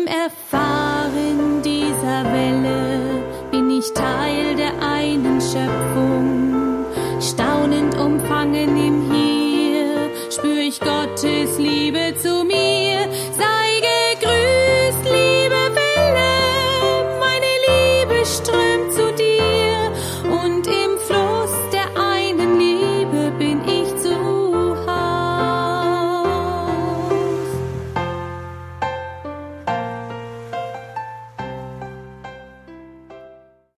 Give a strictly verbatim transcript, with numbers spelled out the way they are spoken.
Erfahren dieser Welle bin ich Teil der einen Schöpfung. Staunend umfangen im Hier spür ich Gottes Liebe zu